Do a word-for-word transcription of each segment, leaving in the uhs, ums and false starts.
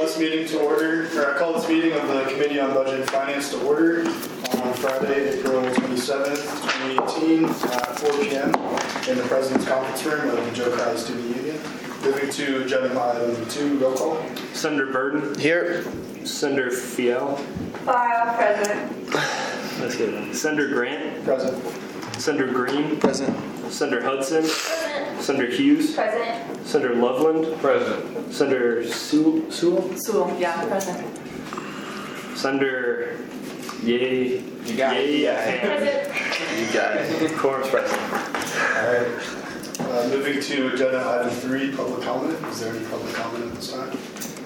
this meeting to order, or I call this meeting of the Committee on Budget and Finance to order on Friday, April twenty-seventh, twenty eighteen, at four p m in the President's Conference Room of the Joe Crowley Student Union. Moving to agenda item two, roll call. Senator Burton. Here. Senator Fiel. File present. Let's get it. Senator Grant. Present. Senator Green. Present. Senator Hudson. Present. Senator Hughes. Present. Senator Loveland. Present. Senator Sewell. Sewell. Sewell, yeah, present. Senator Yay. You got it. Yay. Yeah. Present. You got it. Quorum's present. All right. Uh, moving to agenda item three, public comment. Is there any public comment at this time?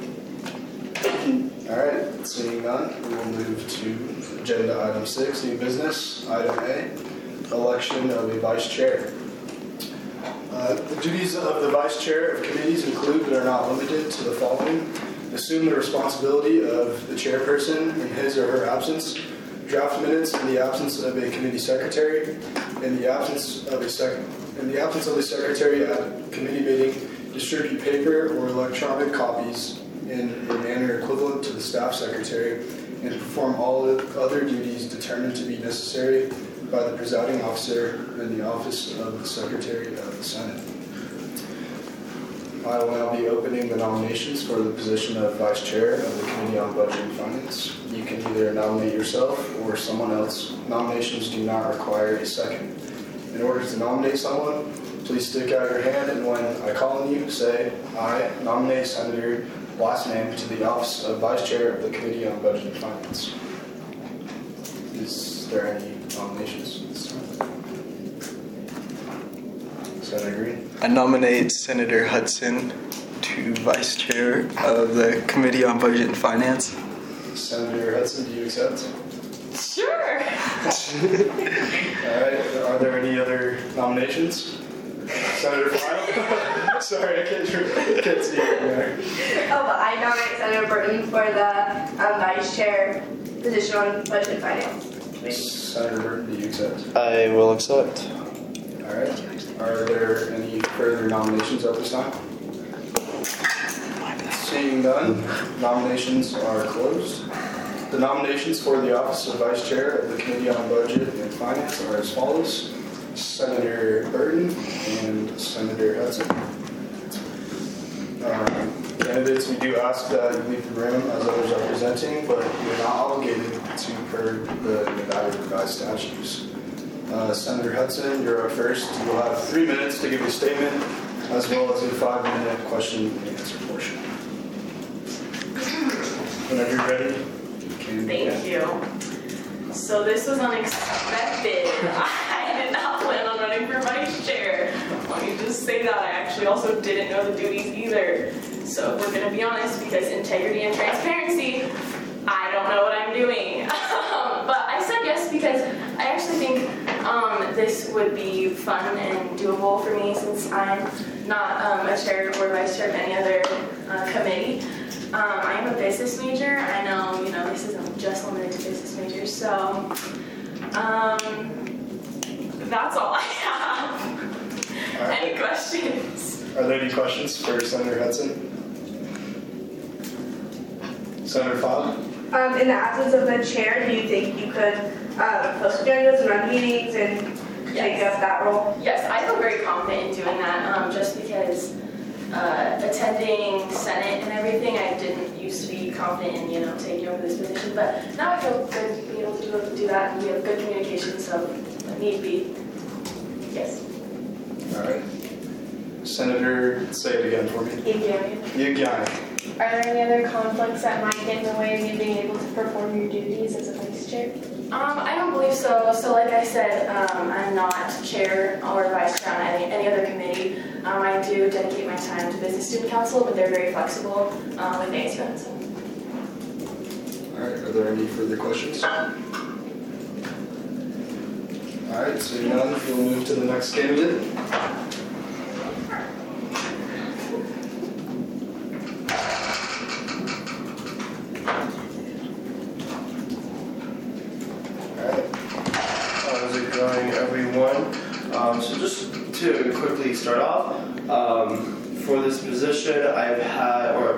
All right. Seeing none, we will move to agenda item six, new business. Item A, election of a vice chair. Uh, the duties of the vice chair of committees include but are not limited to the following: assume the responsibility of the chairperson in his or her absence, draft minutes in the absence of a committee secretary, in the absence of a sec- in the absence of a secretary at committee meeting, distribute paper or electronic copies in a manner equivalent to the staff secretary, and perform all other duties determined to be necessary by the presiding officer in the office of the Secretary of the Senate. I will now be opening the nominations for the position of Vice Chair of the Committee on Budget and Finance. You can either nominate yourself or someone else. Nominations do not require a second. In order to nominate someone, please stick out your hand, and when I call on you, say, "I nominate Senator last name to the office of Vice Chair of the Committee on Budget and Finance." Is there any nominations at this time? Senator Green. I nominate Senator Hudson to Vice Chair of the Committee on Budget and Finance. Senator Hudson, do you accept? Sure. All right. Are there any other nominations? Senator File? Sorry, I can't, I can't see it there. Oh, but I nominate Senator Burton for the um, Vice Chair position on Budget and Finance. Senator Burton, do you accept? I will accept. All right. Are there any further nominations at this time? Seeing none, nominations are closed. The nominations for the office of Vice Chair of the Committee on Budget and Finance are as follows: Senator Burton and Senator Hudson. Um, candidates, we do ask that you leave the room as others are presenting, but you're not obligated to per the Nevada revised statutes. Uh, Senator Hudson, you're up first. You'll have three minutes to give a statement, as well as a five-minute question and answer portion. Whenever you're ready, you can Thank begin. you. So this was unexpected. I did not plan on running for vice chair. Let me just say that. I actually also didn't know the duties either. So if we're going to be honest, because integrity and transparency, I don't know what I'm doing. But I said yes because I actually think um, this would be fun and doable for me, since I'm not um, a chair or vice chair of any other uh, committee. Um, I am a business major. I know, you know, this isn't just limited to business majors, so um, that's all I have. All right. Any questions? Are there any questions for Senator Hudson? Senator Fowler? Um, in the absence of the chair, do you think you could uh, post agendas and run meetings and take Yes. up that role? Yes, I feel very confident in doing that, um, just because uh, attending Senate and everything, I didn't used to be confident in, you know, taking over this position, but now I feel good to be able to do, do that, and we have good communication, so if need be, yes. All right. Senator, say it again for me. Yigiani. Are there any other conflicts that might get in the way of you being able to perform your duties as a vice chair? Um, I don't believe so. So like I said, um, I'm not chair or vice chair on any, any other committee. Um, I do dedicate my time to Business Student Council, but they're very flexible um, with A S U N. So. All right. Are there any further questions? All right. Seeing none, we'll move to the next candidate. Um, so just to quickly start off, um, for this position, I've had, or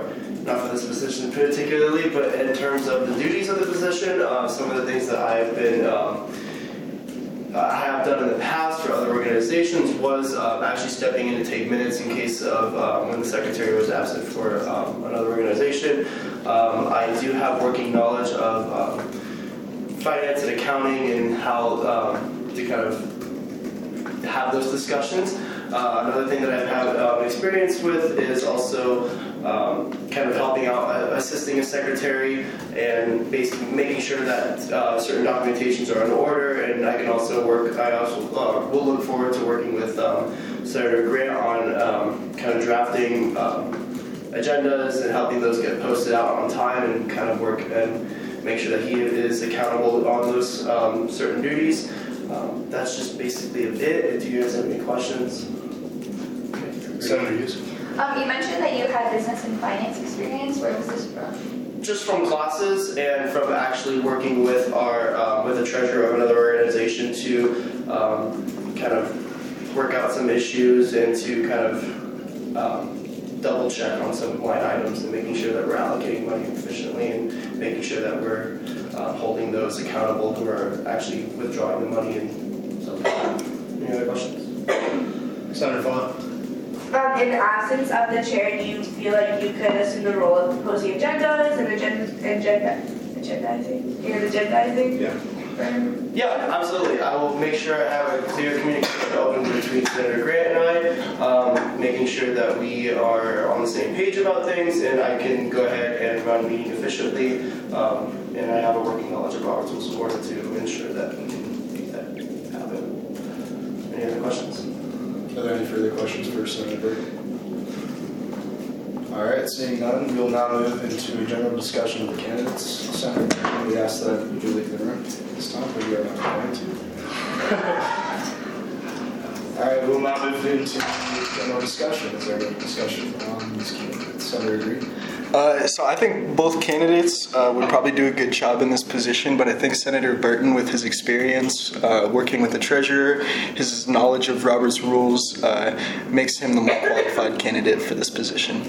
not for this position particularly, but in terms of the duties of the position, uh, some of the things that I've been um, I have done in the past for other organizations was um, actually stepping in to take minutes in case of um, when the secretary was absent for um, another organization. Um, I do have working knowledge of um, finance and accounting and how um, to kind of have those discussions. Uh, another thing that I've had um, experience with is also um, kind of helping out, uh, assisting a secretary and basically making sure that uh, certain documentations are in order. And I can also work, I also uh, will look forward to working with um, Senator Grant on um, kind of drafting um, agendas and helping those get posted out on time and kind of work and make sure that he is accountable on those um, certain duties. Um, that's just basically it. Do you guys have any questions? Senator Hughes. Um, you mentioned that you had business and finance experience. Where was this from? Just from classes and from actually working with our uh, with the treasurer of another organization to um, kind of work out some issues and to kind of um, double check on some line items and making sure that we're allocating money efficiently and making sure that we're uh, holding those accountable who are actually withdrawing the money and stuff like that. Any other questions? Senator Font. Um, in the absence of the chair, do you feel like you could assume the role of proposing agendas and agenda, agenda, agendizing? You're agendizing? Yeah. Um, Yeah, absolutely. I will make sure I have a clear communication open between Senator Grant and I, um, making sure that we are on the same page about things, and I can go ahead and run meeting efficiently, um, and I have a working knowledge of Robert's Rules of Order to ensure that we can make that happen. Any other questions? Are there any further questions for Senator Burton? All right, seeing none, we will now move into a general discussion of the candidates. Senator Burton, we ask that you do leave the room this time, but you are not going to. All right, we'll now move into general discussion. Is there any discussion on these candidates? Senator Green? Uh, so I think both candidates uh, would probably do a good job in this position, but I think Senator Burton, with his experience uh, working with the treasurer, his knowledge of Robert's rules, uh, makes him the more qualified candidate for this position.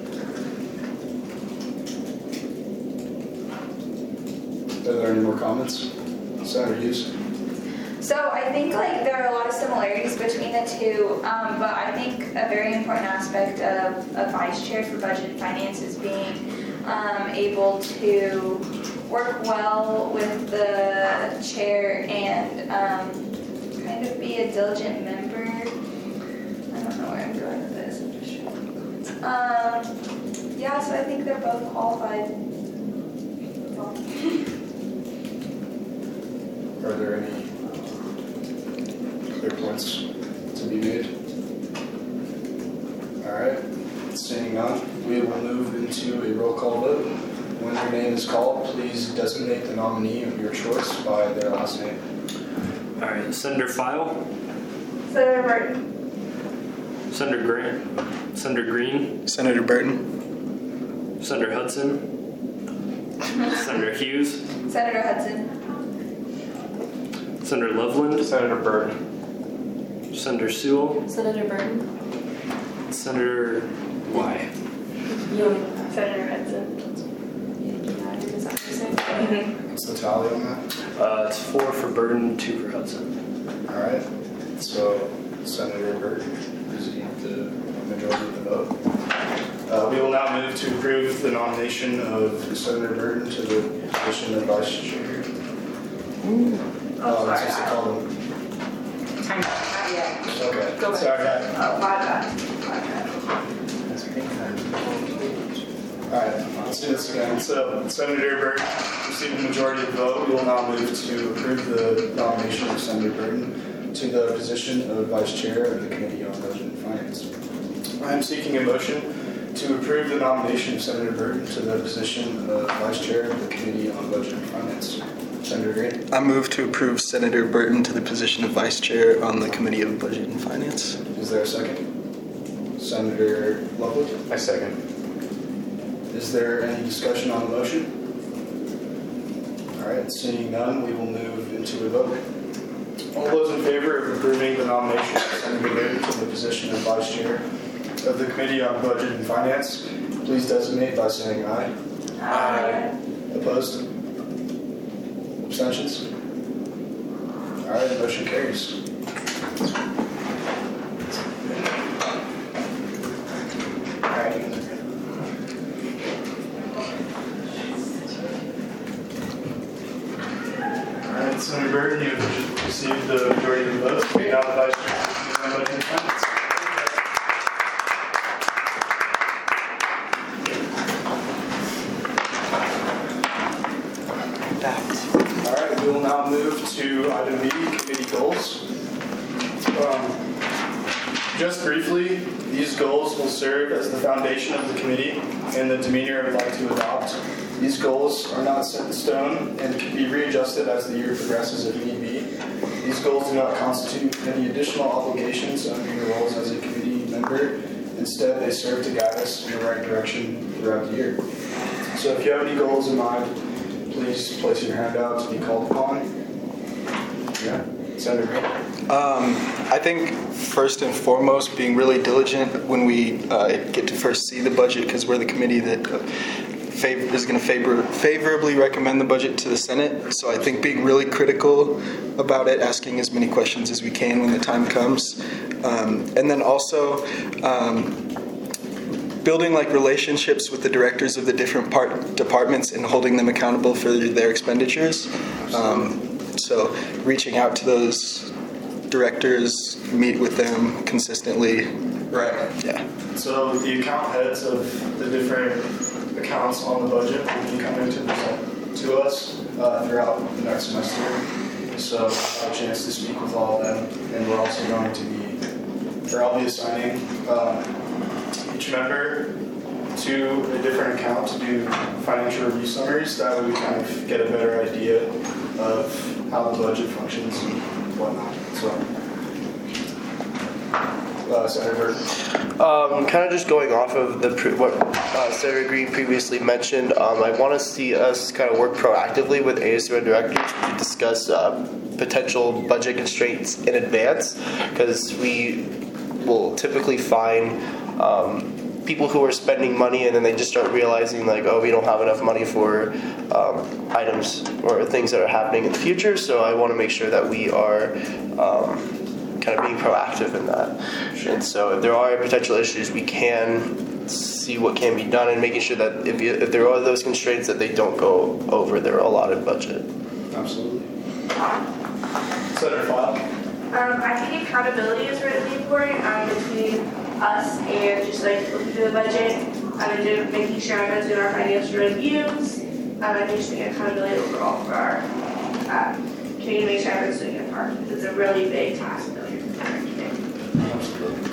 Are there any more comments? Senator Hughes? So I think like there are a lot of similarities between the two, um, but I think a very important aspect of a vice chair for budget and finance is being um, able to work well with the chair and um, kind of be a diligent member. I don't know where I'm going with this. I'm just trying to... Um, yeah, so I think they're both qualified. Are there any clear points to be made? All right, seeing none, we will move into a roll call vote. When your name is called, please designate the nominee of your choice by their last name. All right, Senator File, Senator Burton. Senator Grant, Senator Green, Senator Burton. Senator Hudson, Senator Hughes, Senator Hudson. Senator Loveland, Senator Burton. Senator Sewell, Senator Burton. Senator Y. Senator Hudson. Is that what you said? What's the tally on that? Uh, it's four for Burton, two for Hudson. All right, so Senator Burton received the majority of the vote. Uh, we will now move to approve the nomination of Senator Burton to the position of vice chair. Oh, that's sorry. what they call them. I'm not yet. Okay, Go ahead. sorry. Oh, my bad. My bad. All right, let's do this again. So Senator Burton received the majority of the vote. We will now move to approve the nomination of Senator Burton to the position of Vice Chair of the Committee on Budget and Finance. I am seeking a motion to approve the nomination of Senator Burton to the position of Vice Chair of the Committee on Budget and Finance. Senator Green? I move to approve Senator Burton to the position of Vice Chair on the Committee of Budget and Finance. Is there a second? Senator Loveland? I second. Is there any discussion on the motion? All right, seeing none, we will move into a vote. All those in favor of approving the nomination of Senator Burton to the position of Vice Chair of the Committee on Budget and Finance, please designate by saying aye. Aye. Opposed? Abstentions? All right, motion carries. All right, you guys are good. All right, Senator Burton, you've received the majority of the votes. Now the Vice Chair can present budget and finance. All right, we will now move to item B, committee goals. Um, Just briefly, these goals will serve as the foundation of the committee and the demeanor I would like to adopt. These goals are not set in stone and can be readjusted as the year progresses if need be. These goals do not constitute any additional obligations under your roles as a committee member. Instead, they serve to guide us in the right direction throughout the year. So if you have any goals in mind, please place your hand out to be called upon. Yeah, Senator Green. Um, I think first and foremost, being really diligent when we uh, get to first see the budget, because we're the committee that uh, fav- is going to favor- favorably recommend the budget to the Senate. So I think being really critical about it, asking as many questions as we can when the time comes, um, and then also um, building like relationships with the directors of the different part- departments and holding them accountable for their expenditures. Um, so reaching out to those directors, meet with them consistently. Right. Yeah. So the account heads of the different accounts on the budget will be coming to present to us uh, throughout the next semester. So I'll have a chance to speak with all of them, and we're also going to be, or I'll be assigning um, each member to a different account to do financial review summaries. That way we kind of get a better idea of how the budget functions and whatnot. So, uh, Senator Burton. Um, kind of just going off of the pre- what uh, Senator Green previously mentioned, um, I want to see us kind of work proactively with A S U N directors to discuss uh, potential budget constraints in advance, because we will typically find um, people who are spending money and then they just start realizing like, oh, we don't have enough money for um, items or things that are happening in the future. So I want to make sure that we are um, kind of being proactive in that. Sure. And so if there are potential issues, we can see what can be done and making sure that if, you, if there are those constraints that they don't go over their allotted budget. Absolutely. Senator File. Um, I think accountability is really important um, between us and just like looking through the budget um, and doing, making sure I'm doing our financial reviews um, and just making accountability overall for our um, community, make sure everyone's doing their part. It's a really big task that we're doing. Absolutely.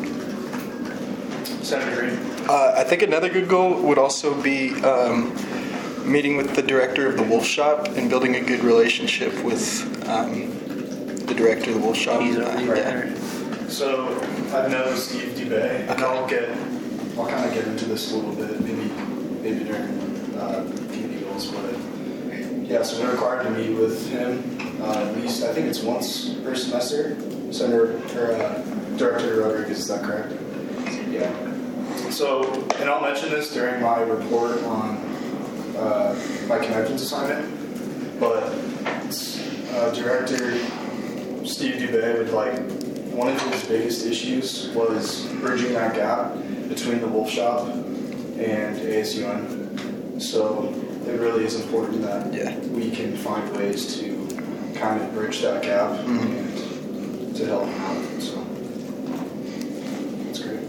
Senator Green. Uh, I think another good goal would also be um, meeting with the director of the Wolf Shop and building a good relationship with um, the director of the Wolf Shop. He's Uh, already yeah. there. So I've known Steve Dubay, and I'll get, I'll kind of get into this a little bit, maybe, maybe during uh, committee goals, but yeah. So we're required to meet with him uh, at least, I think it's once per semester. Senator or uh, Director Rodriguez, is that correct? Yeah. So, and I'll mention this during my report on uh, my connections assignment, but uh, Director Steve Dubay would like. One of his biggest issues was bridging that gap between the Wolf Shop and A S U N. So it really is important that Yeah. we can find ways to kind of bridge that gap Mhm. and to help him out. So that's great.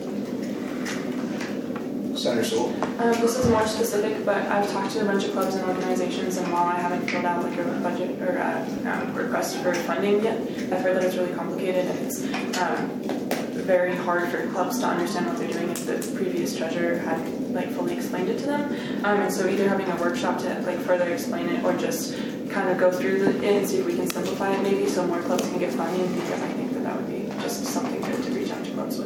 Senator Sewell. Um, this is more specific, but I've talked to a bunch of clubs and organizations, and while I haven't filled out like a budget or a um, request for funding yet, I've heard that it's really complicated and it's um, very hard for clubs to understand what they're doing if the previous treasurer had like fully explained it to them. Um, and so either having a workshop to like further explain it, or just kind of go through the, it and see if we can simplify it maybe so more clubs can get funding, because I think that that would be just something good to reach out to clubs with.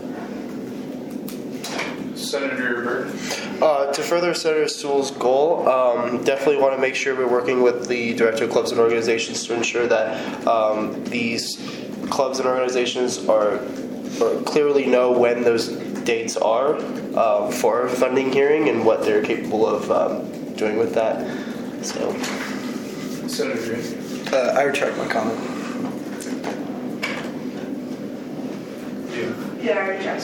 Senator Burton. Uh, to further Senator Sewell's goal, um, definitely want to make sure we're working with the Director of Clubs and Organizations to ensure that um, these clubs and organizations are or clearly know when those dates are, um, for a funding hearing and what they're capable of um, doing with that. So, Senator Green. Uh, I retract my comment. You. Yeah, I reject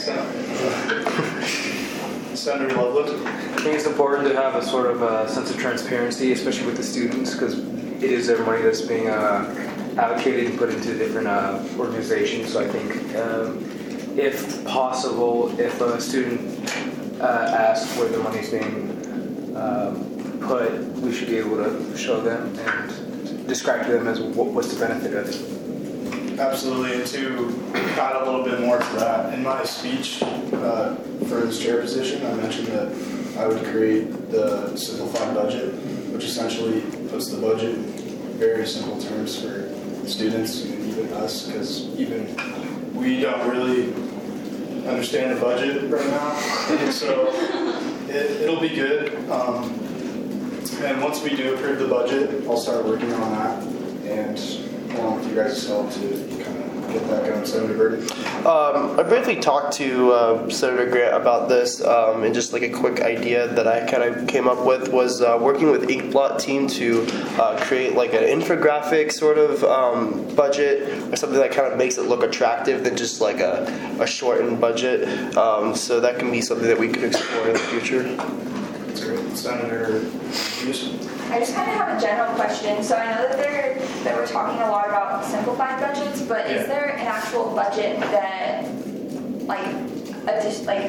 Senator Loveland. I think it's important to have a sort of a sense of transparency, especially with the students, because it is their money that's being uh, allocated and put into different uh, organizations. So I think, um, if possible, if a student uh, asks where the money's being um, put, we should be able to show them and describe to them as what, what's the benefit of it. Absolutely, and to add a little bit more to that, in my speech uh, for this chair position, I mentioned that I would create the simplified budget, which essentially puts the budget in very simple terms for students and even us, because even we don't really understand the budget right now, and so it, it'll be good. Um, and once we do approve the budget, I'll start working on that, and along with you guys' help to kind of get that going. Senator Burton. Um, I briefly talked to uh, Senator Grant about this, um, and just like a quick idea that I kind of came up with was uh, working with Inkblot team to uh, create like an infographic sort of um, budget or something that kind of makes it look attractive than just like a, a shortened budget. Um, so that can be something that we could explore in the future. That's great. Senator Hughes. I just kind of have a general question. So I know that they're that we're talking a lot about simplified budgets, but Yeah. is there an actual budget that, like, a just like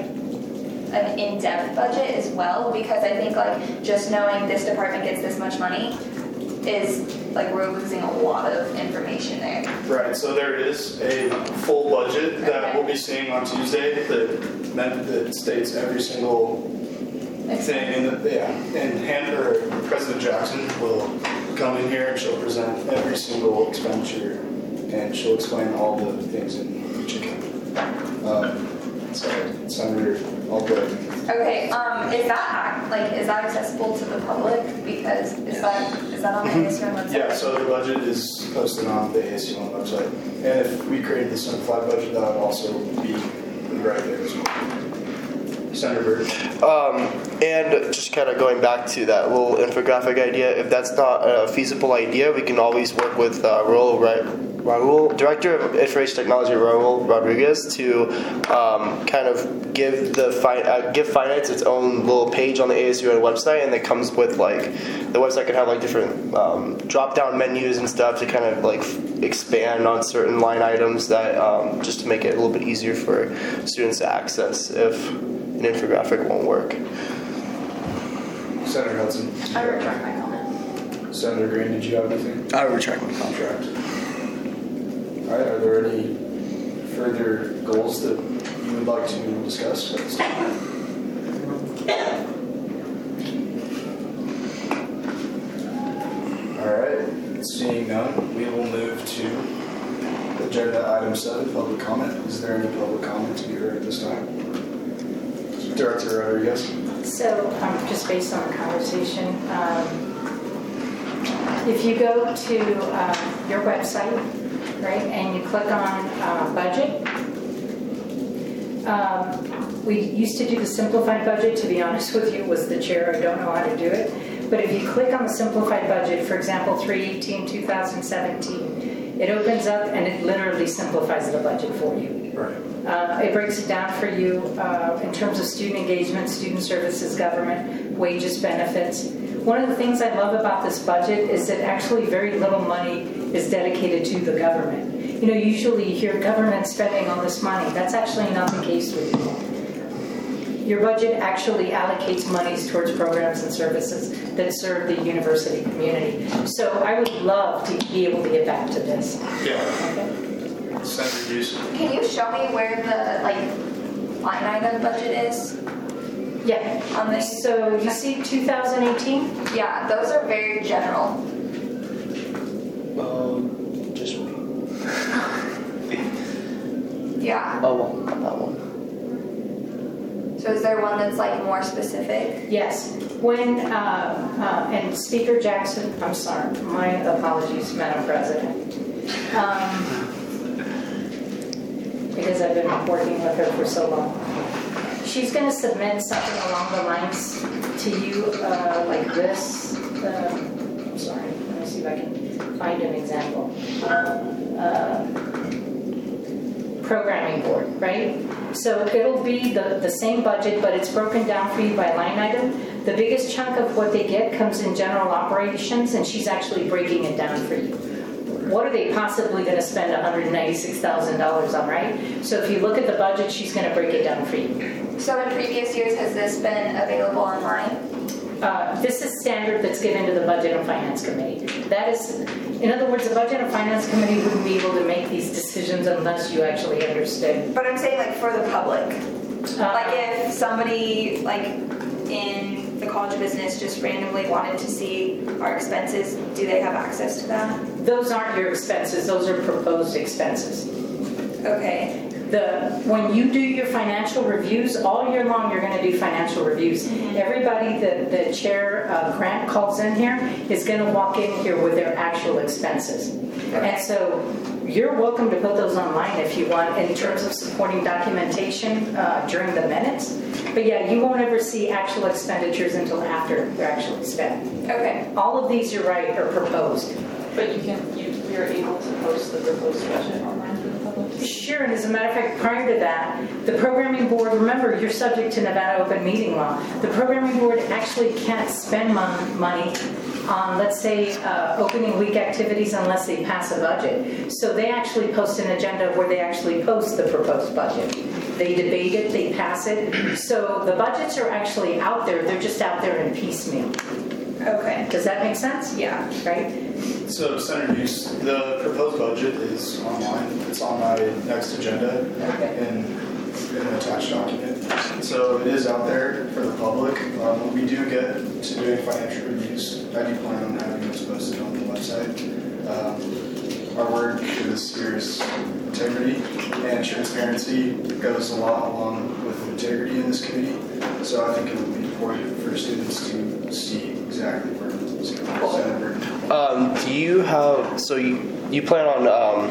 an in-depth budget as well? Because I think like just knowing this department gets this much money is like we're losing a lot of information there. Right, so there is a full budget that Okay. we'll be seeing on Tuesday that meant that states every single thing in the, yeah, and Han- or President Jackson will come in here and she'll present every single expenditure and she'll explain all the things in each account. Um, so, Senator, I'll go ahead. Okay, um, is that like is that accessible to the public? Because is that is that on the A S U N website? Yeah, so the budget is posted on the A S U N website. And if we created the simplified budget, that would also be right there as well. Senator Bird. Um, and just kind of going back to that little infographic idea, if that's not a feasible idea, we can always work with uh, Raul, right, Raul, Director of Information Technology, Raul Rodriguez, to um, kind of give the fi- uh, give finance its own little page on the A S U N website, and that comes with like the website can have like different um, drop-down menus and stuff to kind of like f- expand on certain line items that um, just to make it a little bit easier for students to access if an infographic won't work. Senator Hudson. I retract my comment. Senator Green, did you have anything? I retract my comment. Contract. All right, are there any further goals that you would like to discuss at this time? All right, seeing none, we will move to agenda item seven, public comment. Is there any public comment to be heard at this time? Director Rodriguez. So, um, just based on the conversation, um, if you go to um, your website, right, and you click on uh, budget, um, we used to do the simplified budget. To be honest with you, was the chair. I don't know how to do it. But if you click on the simplified budget, for example, three eighteen twenty seventeen, it opens up and it literally simplifies the budget for you. Right. Uh, it breaks it down for you uh, in terms of student engagement, student services, government, wages, benefits. One of the things I love about this budget is that actually very little money is dedicated to the government. You know, usually you hear government spending all this money. That's actually not the case with you. Your budget actually allocates monies towards programs and services that serve the university community. So I would love to be able to get back to this. Yeah. Okay? Senator Hughes. Can you show me where the like line item budget is? Yeah. On the So you see two thousand eighteen? Yeah, those are very general. Um, just wait. Yeah. Oh, well, not that one. So is there one that's like more specific? Yes. When, uh, uh, and Speaker Jackson, I'm sorry, my apologies, Madam President. Um, because I've been working with her for so long. She's going to submit something along the lines to you uh, like this. Uh, I'm sorry, let me see if I can find an example. Uh, programming board, right? So it'll be the, the same budget, but it's broken down for you by line item. The biggest chunk of what they get comes in general operations, and she's actually breaking it down for you. What are they possibly going to spend one hundred ninety-six thousand dollars on, right? So if you look at the budget, she's going to break it down for you. So in previous years, has this been available online? Uh, this is standard that's given to the Budget and Finance Committee. That is, in other words, the Budget and Finance Committee wouldn't be able to make these decisions unless you actually understood. But I'm saying like for the public. Uh, Like if somebody like in the College of Business just randomly wanted to see our expenses, do they have access to that? Those aren't your expenses, those are proposed expenses. Okay. The, when you do your financial reviews, all year long you're going to do financial reviews. Everybody that the chair uh, Grant calls in here is going to walk in here with their actual expenses. And so you're welcome to put those online if you want in terms of supporting documentation uh, during the minutes. But yeah, you won't ever see actual expenditures until after they're actually spent. Okay. All of these, you're right, are proposed. But you can, you, you're able to post the proposed budget online for the public? Sure, and as a matter of fact, prior to that, the programming board, remember, you're subject to Nevada open meeting law. The programming board actually can't spend mon- money on, let's say, uh, opening week activities unless they pass a budget. So they actually post an agenda where they actually post the proposed budget. They debate it, they pass it. So the budgets are actually out there, they're just out there in piecemeal. Okay. Does that make sense? Yeah. Right? So, Senator Hughes, the proposed budget is online. It's on my next agenda in, in an attached document. So it is out there for the public. Um, when we do get to doing financial reviews, I do plan on having those posted on the website. Um, our work is here is integrity, and transparency goes a lot along with integrity in this committee. So I think it would be important for students to see exactly where it's going. Um, do you have, so you, you plan on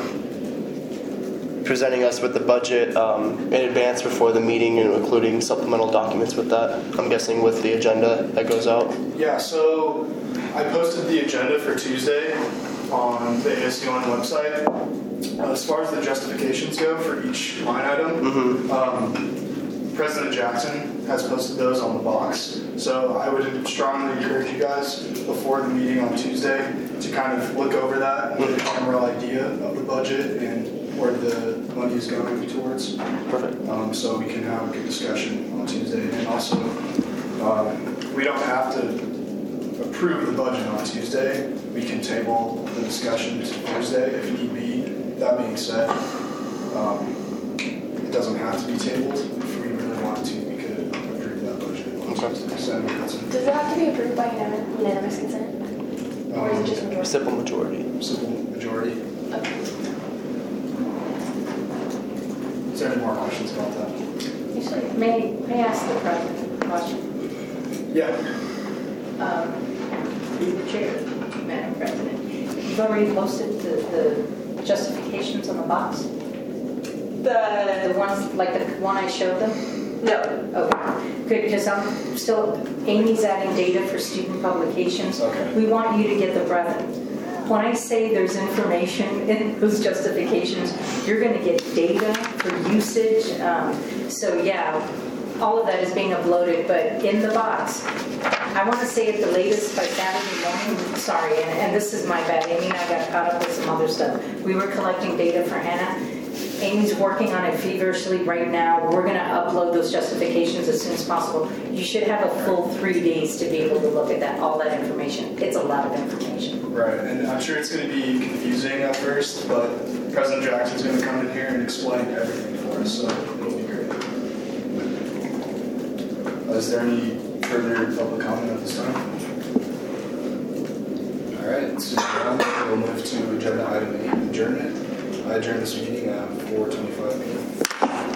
um, presenting us with the budget um, in advance before the meeting and including supplemental documents with that? I'm guessing with the agenda that goes out? Yeah, so I posted the agenda for Tuesday on the A S U N website. Uh, as far as the justifications go for each line item, Mm-hmm. um, President Jackson has posted those on the box. So I would strongly encourage you guys before the meeting on Tuesday to kind of look over that and get a general idea of the budget and where the money is going towards. Perfect. Um, so we can have a good discussion on Tuesday. And also, um, we don't have to approve the budget on Tuesday. We can table the discussion to Thursday if need be. That being said, um, it doesn't have to be tabled. If we really want to, we could approve that budget on Tuesday. So that's Does it have to be approved by unanim- unanimous consent? Or is it just majority? Simple majority. Simple majority. Okay. Is there any more questions about that? Actually, may, may I ask the president a question? Yeah. Um, through the chair, Madam President, you've already posted the, the justifications on the box? The, The ones, like the one I showed them? no, Okay, good, because I'm still, Amy's adding data for student publications. Okay. We want you to get the breadth. When I say there's information in those justifications, you're going to get data for usage. Um, so yeah, all of that is being uploaded, but in the box, I want to say at the latest by Saturday morning, sorry, and, and this is my bad, Amy and I got caught up with some other stuff. We were collecting data for Hannah. Amy's working on it feverishly right now. We're going to upload those justifications as soon as possible. You should have a full three days to be able to look at that, all that information. It's a lot of information. Right, and I'm sure it's going to be confusing at first, but President Jackson's going to come in here and explain everything for us, so it'll be great. Uh, is there any further public comment at this time? All right, so now we'll move to agenda item eight, adjournment. I adjourn this meeting at four twenty-five p m